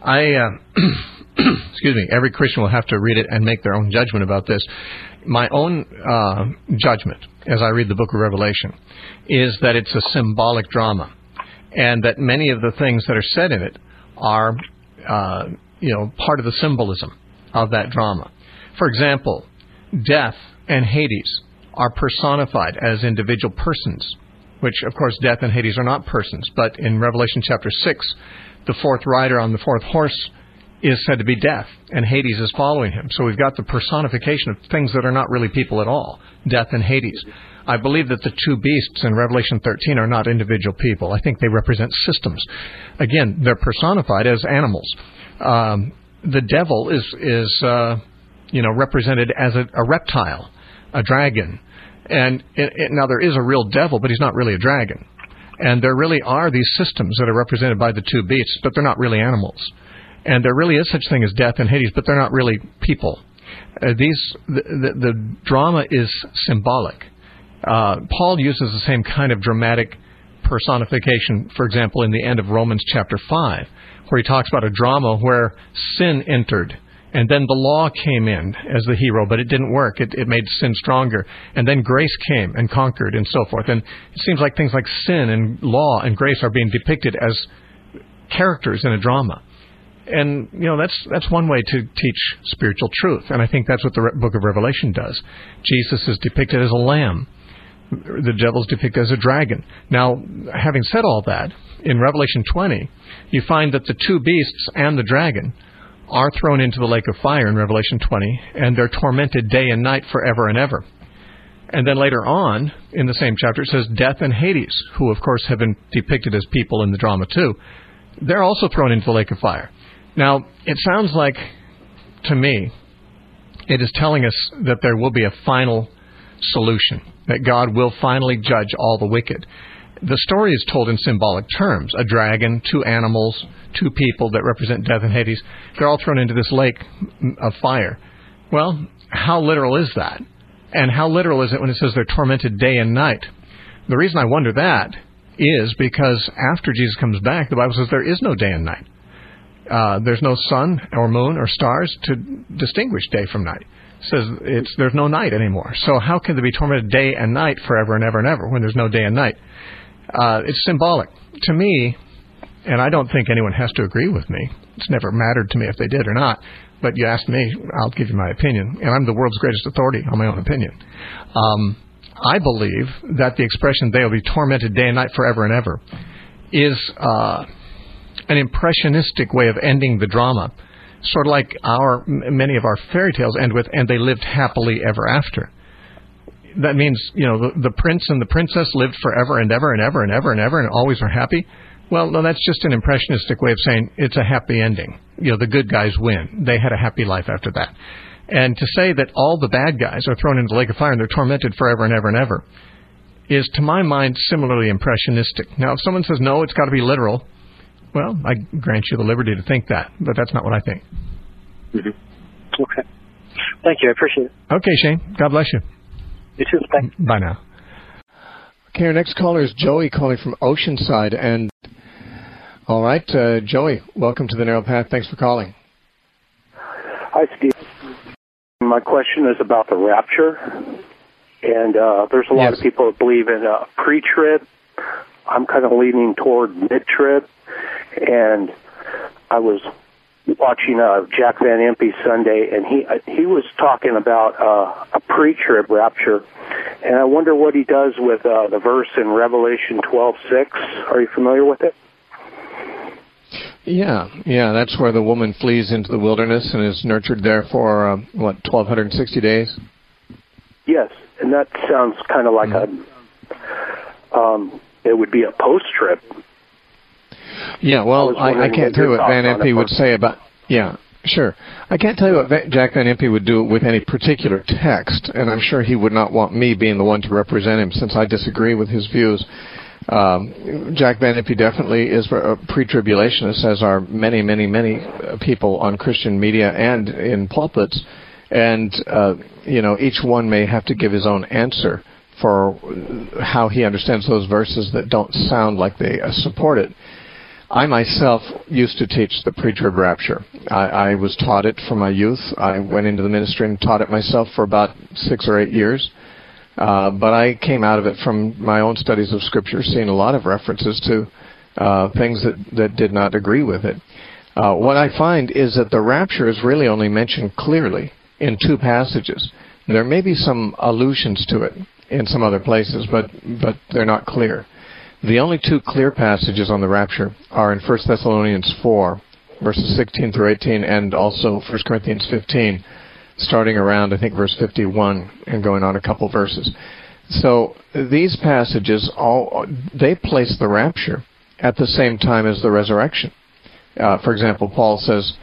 excuse me, every Christian will have to read it and make their own judgment about this. My own judgment, as I read the book of Revelation, is that it's a symbolic drama, and that many of the things that are said in it are, part of the symbolism of that drama. For example, death and Hades are personified as individual persons, which, of course, death and Hades are not persons. But in Revelation chapter 6, the fourth rider on the fourth horse is said to be death, and Hades is following him. So we've got the personification of things that are not really people at all, death and Hades. I believe that the two beasts in Revelation 13 are not individual people. I think they represent systems. Again, they're personified as animals. The devil is represented as a reptile, a dragon. And now there is a real devil, but he's not really a dragon. And there really are these systems that are represented by the two beasts, but they're not really animals. And there really is such thing as death and Hades, but they're not really people. The drama is symbolic. Paul uses the same kind of dramatic personification, for example, in the end of Romans chapter 5, where he talks about a drama where sin entered, and then the law came in as the hero, but it didn't work. It made sin stronger. And then grace came and conquered and so forth. And it seems like things like sin and law and grace are being depicted as characters in a drama. And, that's one way to teach spiritual truth. And I think that's what the book of Revelation does. Jesus is depicted as a lamb. The devil's depicted as a dragon. Now, having said all that, in Revelation 20, you find that the two beasts and the dragon are thrown into the lake of fire in Revelation 20, and they're tormented day and night forever and ever. And then later on, in the same chapter, it says death and Hades, who of course have been depicted as people in the drama too, they're also thrown into the lake of fire. Now, it sounds like, to me, it is telling us that there will be a final solution, that God will finally judge all the wicked. The story is told in symbolic terms. A dragon, two animals, two people that represent death and Hades, they're all thrown into this lake of fire. Well, how literal is that? And how literal is it when it says they're tormented day and night? The reason I wonder that is because after Jesus comes back, the Bible says there is no day and night. There's no sun or moon or stars to distinguish day from night. It says there's no night anymore. So how can they be tormented day and night forever and ever and ever when there's no day and night? It's symbolic. To me, and I don't think anyone has to agree with me. It's never mattered to me if they did or not. But you asked me, I'll give you my opinion. And I'm the world's greatest authority on my own opinion. I believe that the expression, they will be tormented day and night forever and ever, is an impressionistic way of ending the drama. Sort of like many of our fairy tales end with, and they lived happily ever after. That means, the prince and the princess lived forever and ever and ever and ever and ever and always were happy. Well, no, that's just an impressionistic way of saying it's a happy ending. The good guys win. They had a happy life after that. And to say that all the bad guys are thrown into the lake of fire and they're tormented forever and ever and ever is, to my mind, similarly impressionistic. Now, if someone says, no, it's got to be literal, well, I grant you the liberty to think that, but that's not what I think. Mm-hmm. Okay. Thank you. I appreciate it. Okay, Shane. God bless you. You too. Thanks. Bye now. Okay, our next caller is Joey calling from Oceanside. And all right, Joey, welcome to the Narrow Path. Thanks for calling. Hi, Steve. My question is about the rapture. And there's a lot of people that believe in pre-trib. I'm kind of leaning toward mid-trib. And I was watching Jack Van Impe Sunday, and he was talking about a pre-trib rapture. And I wonder what he does with the verse in Revelation 12:6. Are you familiar with it? Yeah, that's where the woman flees into the wilderness and is nurtured there for, 1,260 days? Yes, and that sounds kind of like it would be a post-trib. Yeah, well, I can't tell you what Van Impe would say about... Yeah, sure. I can't tell you what Jack Van Impe would do with any particular text, and I'm sure he would not want me being the one to represent him since I disagree with his views. Jack Van Impe definitely is a pre-tribulationist, as are many, many, many people on Christian media and in pulpits. And, each one may have to give his own answer for how he understands those verses that don't sound like they support it. I myself used to teach the pre-trib rapture. I was taught it from my youth. I went into the ministry and taught it myself for about 6 or 8 years. But I came out of it from my own studies of Scripture, seeing a lot of references to things that did not agree with it. What I find is that the rapture is really only mentioned clearly in 2 passages. There may be some allusions to it in some other places, but they're not clear. The only 2 clear passages on the rapture are in 1 Thessalonians 4, verses 16 through 18, and also 1 Corinthians 15, starting around, I think, verse 51 and going on a couple verses. So these passages, they place the rapture at the same time as the resurrection. For example, Paul says,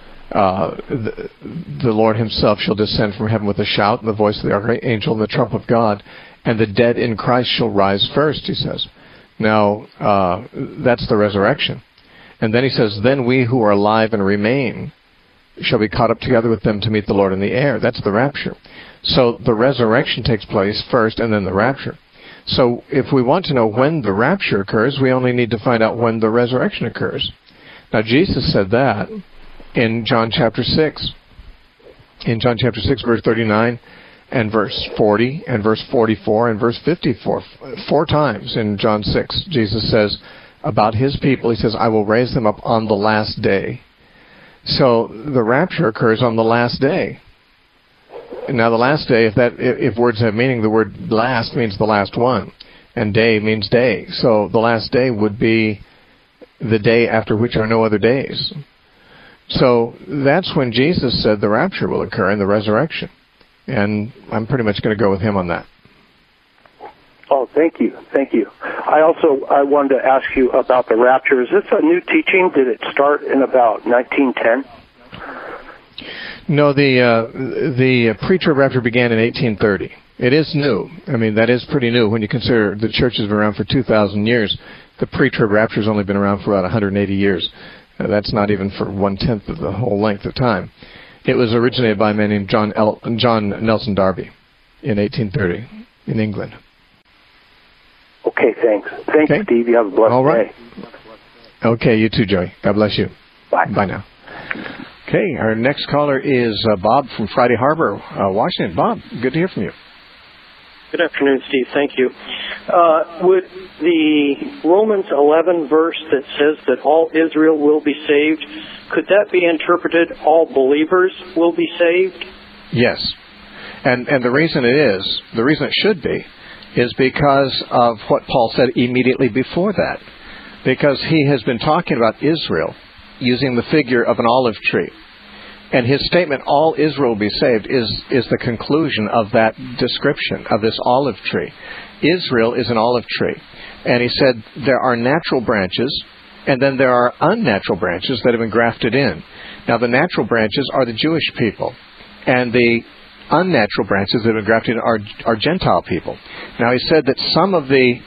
the Lord himself shall descend from heaven with a shout, and the voice of the archangel, and the trump of God, and the dead in Christ shall rise first, he says. Now, that's the resurrection. And then he says, then we who are alive and remain shall be caught up together with them to meet the Lord in the air. That's the rapture. So the resurrection takes place first and then the rapture. So if we want to know when the rapture occurs, we only need to find out when the resurrection occurs. Now, Jesus said that in John chapter 6. In John chapter 6, verse 39, and verse 40, and verse 44, and verse 54. 4 times in John 6, Jesus says about his people, he says, I will raise them up on the last day. So the rapture occurs on the last day. Now the last day, if words have meaning, the word last means the last one, and day means day. So the last day would be the day after which are no other days. So that's when Jesus said the rapture will occur in the resurrection. And I'm pretty much going to go with him on that. Oh, thank you. Thank you. I wanted to ask you about the rapture. Is this a new teaching? Did it start in about 1910? No, the pre-trib rapture began in 1830. It is new. I mean, that is pretty new when you consider the church has been around for 2,000 years. The pre-trib rapture has only been around for about 180 years. That's not even for 1/10 of the whole length of time. It was originated by a man named John Nelson Darby in 1830 in England. Okay, thanks. Thanks, okay. Steve. You have a blessed All right. day. Okay, you too, Joey. God bless you. Bye. Bye now. Okay, our next caller is Bob from Friday Harbor, Washington. Bob, good to hear from you. Good afternoon, Steve. Thank you. Would the Romans 11 verse that says that all Israel will be saved, could that be interpreted all believers will be saved? Yes. And the reason it should be, is because of what Paul said immediately before that. Because he has been talking about Israel using the figure of an olive tree. And his statement, all Israel will be saved, is the conclusion of that description of this olive tree. Israel is an olive tree. And he said there are natural branches, and then there are unnatural branches that have been grafted in. Now, the natural branches are the Jewish people, and the unnatural branches that have been grafted in are Gentile people. Now, he said that some of the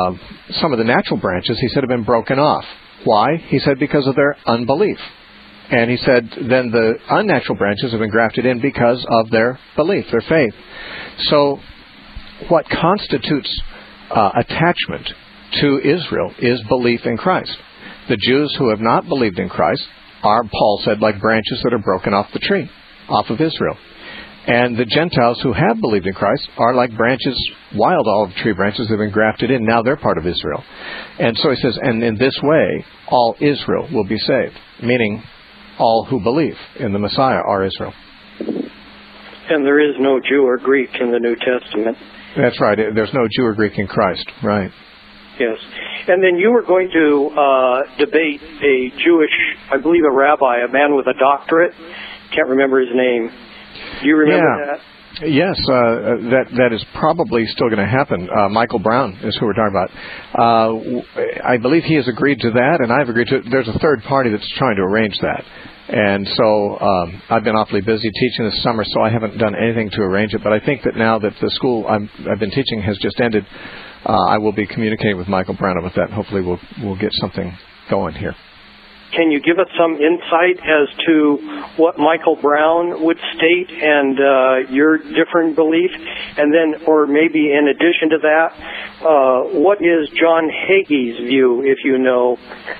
natural branches, he said, have been broken off. Why? He said because of their unbelief. And he said then the unnatural branches have been grafted in because of their belief, their faith. So what constitutes attachment to Israel is belief in Christ. The Jews who have not believed in Christ are, Paul said, like branches that are broken off the tree, off of Israel. And the Gentiles who have believed in Christ are like branches, wild olive tree branches that have been grafted in. Now they're part of Israel. And so he says, and in this way, all Israel will be saved, meaning all who believe in the Messiah are Israel. And there is no Jew or Greek in the New Testament. That's right. There's no Jew or Greek in Christ. Right. Yes. And then you were going to debate a Jewish, I believe a rabbi, a man with a doctorate. Can't remember his name. Do you remember that? Yes, that is probably still going to happen. Michael Brown is who we're talking about. I believe he has agreed to that, and I've agreed to it. There's a third party that's trying to arrange that. And so I've been awfully busy teaching this summer, so I haven't done anything to arrange it. But I think that now that the school I've been teaching has just ended, I will be communicating with Michael Brown about that. Hopefully we'll get something going here. Can you give us some insight as to what Michael Brown would state and your different belief? And then, or maybe in addition to that, what is John Hagee's view, if you know,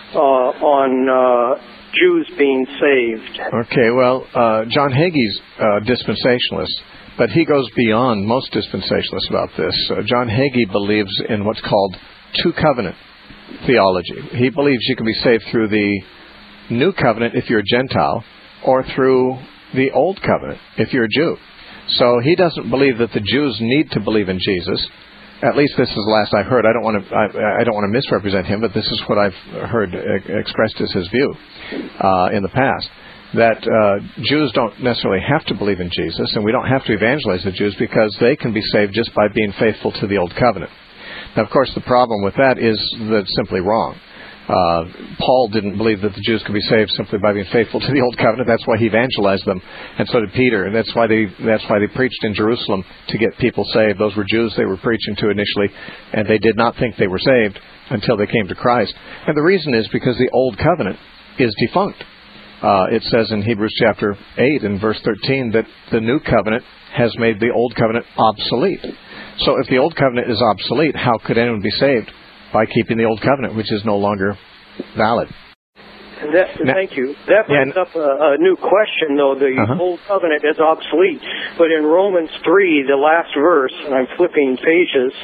on Jews being saved? Okay, well, John Hagee's dispensationalist, but he goes beyond most dispensationalists about this. John Hagee believes in what's called two-covenant theology. He believes you can be saved through the New Covenant if you're a Gentile, or through the Old Covenant if you're a Jew. So he doesn't believe that the Jews need to believe in Jesus. At least this is the last I've heard. I don't want to misrepresent him, but this is what I've heard expressed as his view in the past. That Jews don't necessarily have to believe in Jesus, and we don't have to evangelize the Jews because they can be saved just by being faithful to the Old Covenant. Now, of course, the problem with that is that it's simply wrong. Paul didn't believe that the Jews could be saved simply by being faithful to the Old Covenant. That's why he evangelized them, and so did Peter. And that's why they preached in Jerusalem to get people saved. Those were Jews they were preaching to initially, and they did not think they were saved until they came to Christ. And the reason is because the Old Covenant is defunct. It says in Hebrews chapter 8 and verse 13 that the New Covenant has made the Old Covenant obsolete. So if the Old Covenant is obsolete, how could anyone be saved? By keeping the Old Covenant, which is no longer valid. Thank you. That brings up a new question, though. The Old Covenant is obsolete. But in Romans 3, the last verse, and I'm flipping pages,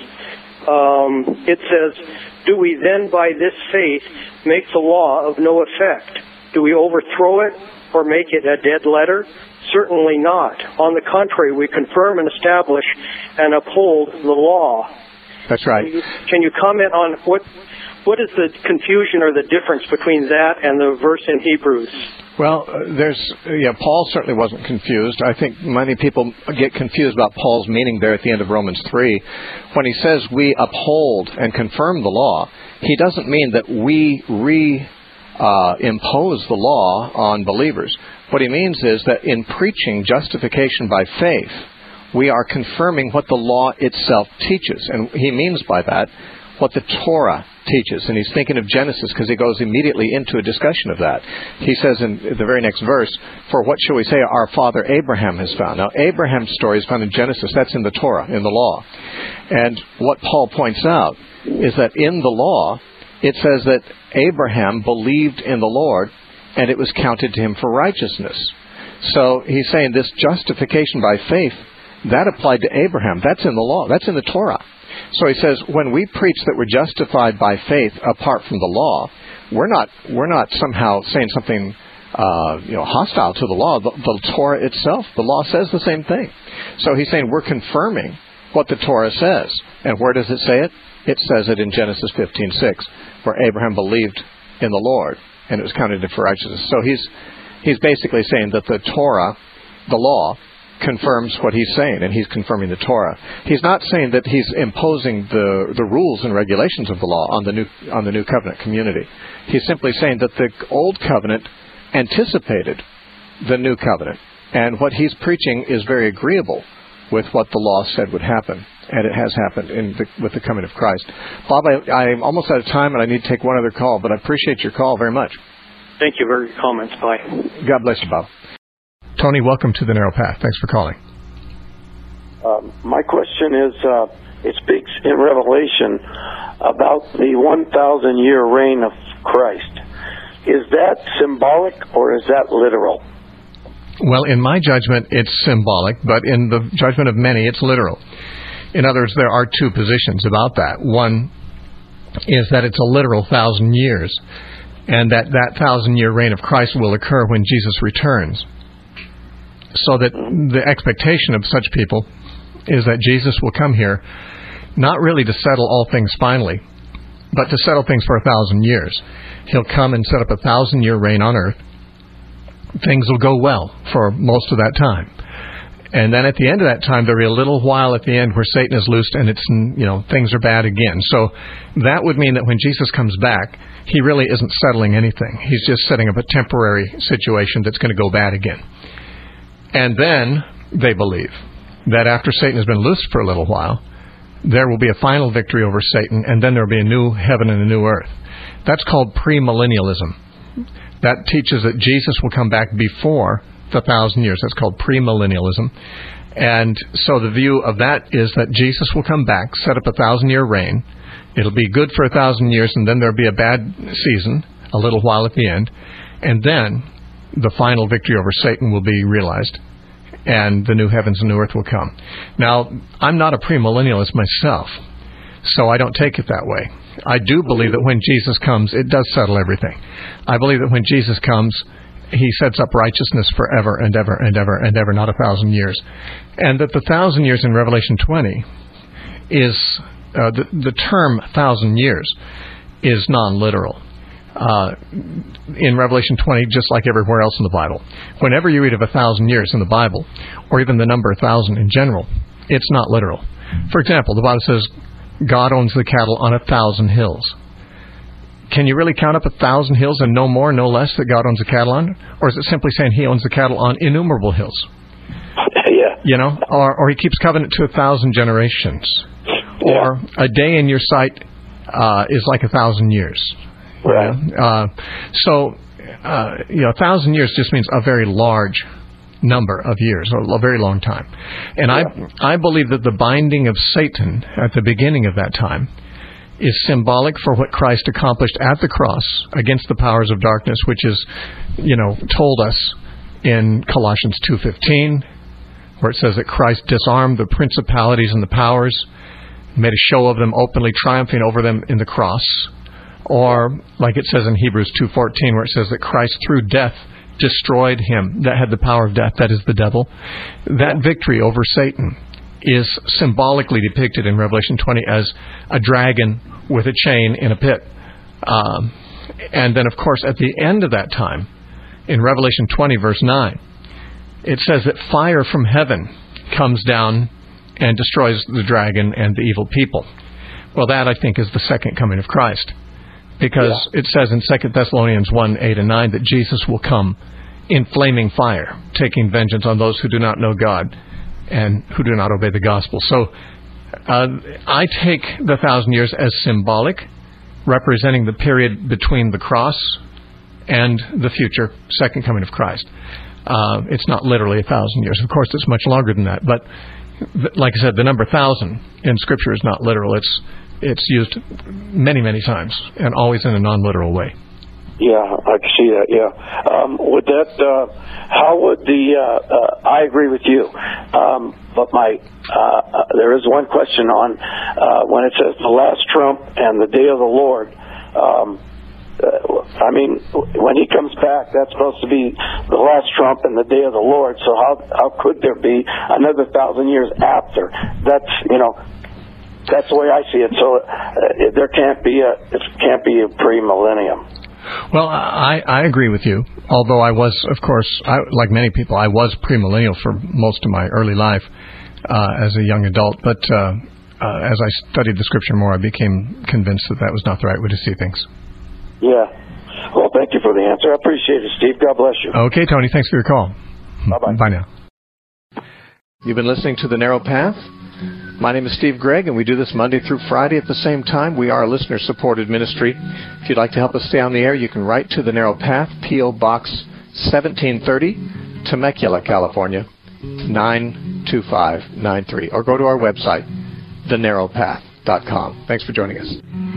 it says, "Do we then by this faith make the law of no effect? Do we overthrow it or make it a dead letter? Certainly not. On the contrary, we confirm and establish and uphold the law." That's right. Can you comment on what is the confusion or the difference between that and the verse in Hebrews? Well, Paul certainly wasn't confused. I think many people get confused about Paul's meaning there at the end of Romans 3. When he says we uphold and confirm the law, he doesn't mean that we impose the law on believers. What he means is that in preaching justification by faith, we are confirming what the law itself teaches. And he means by that what the Torah teaches. And he's thinking of Genesis because he goes immediately into a discussion of that. He says in the very next verse, "For what shall we say our father Abraham has found?" Now, Abraham's story is found in Genesis. That's in the Torah, in the law. And what Paul points out is that in the law, it says that Abraham believed in the Lord, and it was counted to him for righteousness. So he's saying this justification by faith, that applied to Abraham. That's in the law. That's in the Torah. So he says when we preach that we're justified by faith apart from the law, we're not somehow saying something hostile to the law. The Torah itself, the law says the same thing. So he's saying we're confirming what the Torah says. And where does it say it? It says it in Genesis 15:6, where Abraham believed in the Lord, and it was counted to him for righteousness. So he's basically saying that the Torah, the law, confirms what he's saying, and he's confirming the Torah. He's not saying that he's imposing the rules and regulations of the law on the new covenant community. He's simply saying that the Old Covenant anticipated the New Covenant, and what he's preaching is very agreeable with what the law said would happen, and it has happened with the coming of Christ. Bob, I'm almost out of time, and I need to take one other call, but I appreciate your call very much. Thank you for your comments. Bye. God bless you, Bob. Tony, welcome to the Narrow Path. Thanks for calling. My question is, it speaks in Revelation about the 1,000-year reign of Christ. Is that symbolic or is that literal? Well, in my judgment, it's symbolic, but in the judgment of many, it's literal. In other words, there are two positions about that. One is that it's a literal 1,000 years, and that 1,000-year reign of Christ will occur when Jesus returns. So that the expectation of such people is that Jesus will come here, not really to settle all things finally, but to settle things for 1,000 years. He'll come and set up a 1,000-year reign on earth. Things will go well for most of that time. And then at the end of that time, there'll be a little while at the end where Satan is loosed and it's, things are bad again. So that would mean that when Jesus comes back, he really isn't settling anything. He's just setting up a temporary situation that's going to go bad again. And then they believe that after Satan has been loosed for a little while, there will be a final victory over Satan, and then there will be a new heaven and a new earth. That's called premillennialism. That teaches that Jesus will come back before the 1,000 years. That's called premillennialism. And so the view of that is that Jesus will come back, set up a 1,000-year reign. It'll be good for 1,000 years, and then there'll be a bad season, a little while at the end. And then the final victory over Satan will be realized, and the new heavens and new earth will come. Now, I'm not a premillennialist myself, so I don't take it that way. I do believe that when Jesus comes, it does settle everything. I believe that when Jesus comes, he sets up righteousness forever and ever and ever and ever, not 1,000 years. And that the 1,000 years in Revelation 20 is, the term 1,000 years is non-literal. In Revelation 20, just like everywhere else in the Bible, whenever you read of 1,000 years in the Bible, or even the number 1,000 in general, it's not literal. For example, the Bible says God owns the cattle on 1,000 hills. Can you really count up 1,000 hills and no more, no less that God owns the cattle on? Or is it simply saying he owns the cattle on innumerable hills? Yeah. Or he keeps covenant to 1,000 generations. Yeah. Or a day in your sight is like 1,000 years. Right. 1,000 years just means a very large number of years, a very long time. And I believe that the binding of Satan at the beginning of that time is symbolic for what Christ accomplished at the cross against the powers of darkness, which is, told us in Colossians 2:15, where it says that Christ disarmed the principalities and the powers, made a show of them openly, triumphing over them in the cross. Or, like it says in Hebrews 2:14, where it says that Christ, through death, destroyed him that had the power of death, that is the devil. That victory over Satan is symbolically depicted in Revelation 20 as a dragon with a chain in a pit. And then, of course, at the end of that time, in Revelation 20, verse 9, it says that fire from heaven comes down and destroys the dragon and the evil people. Well, that, I think, is the second coming of Christ. Because it says in 2 Thessalonians 1:8 and 9 that Jesus will come in flaming fire, taking vengeance on those who do not know God and who do not obey the gospel. So I take the 1,000 years as symbolic, representing the period between the cross and the future second coming of Christ. It's not literally 1,000 years. Of course, it's much longer than that. But like I said, the number 1,000 in Scripture is not literal. It's used many, many times, and always in a non-literal way. Yeah, I can see that, yeah. Would that, how would I agree with you, but there is one question on, when it says the last trump and the day of the Lord, when he comes back, that's supposed to be the last trump and the day of the Lord, so how could there be another 1,000 years after? That's the way I see it. So it can't be a pre-millennium. Well, I agree with you. Although I was, of course, like many people, I was premillennial for most of my early life as a young adult. But as I studied the Scripture more, I became convinced that was not the right way to see things. Yeah. Well, thank you for the answer. I appreciate it, Steve. God bless you. Okay, Tony. Thanks for your call. Bye-bye. Bye now. You've been listening to The Narrow Path. My name is Steve Gregg, and we do this Monday through Friday at the same time. We are a listener-supported ministry. If you'd like to help us stay on the air, you can write to The Narrow Path, P.O. Box 1730, Temecula, California, 92593, or go to our website, thenarrowpath.com. Thanks for joining us.